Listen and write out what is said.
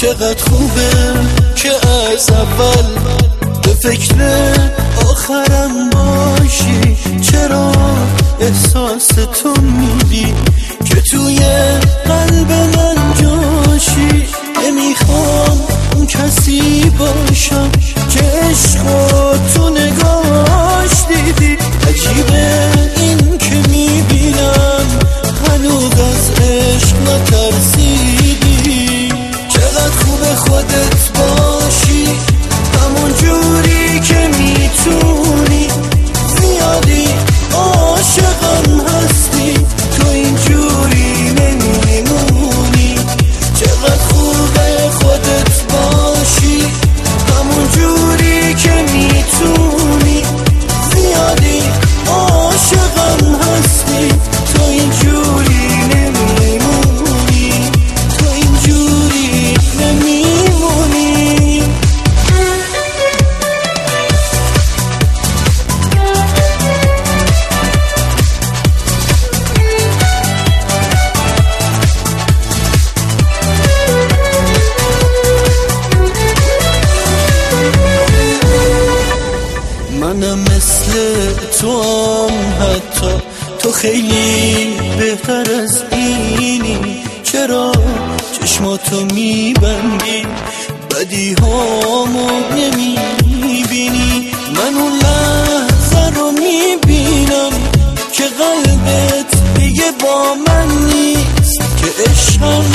چقدر خوبه که از اول به فکر آخرم باشی. چرا احساس تو میدی که توی قلب من جاشی؟ نمیخوام اون کسی باشم که عشقو تو نگاش دیدی. عجیبه این که میبینم هنوز از عشق نترسیدی. چقدر خوبه خودت باشی همون جوری که میتونی. زیادی عاشقم هستی تو اینجوری نمیمونی. چقدر خوبه خودت باشی همون جوری که میتونی. زیادی عاشقم هستی تو اینجوری نمیمونی. تو اینجوری نمیمونی. منم مثل تو هم، حتی تو خیلی بهتر از اینی. چرا چشماتو میبندی بدی هامو نمیبینی؟ من اون لحظه رو میبینم که قلبت دیگه با من نیست، که عشقم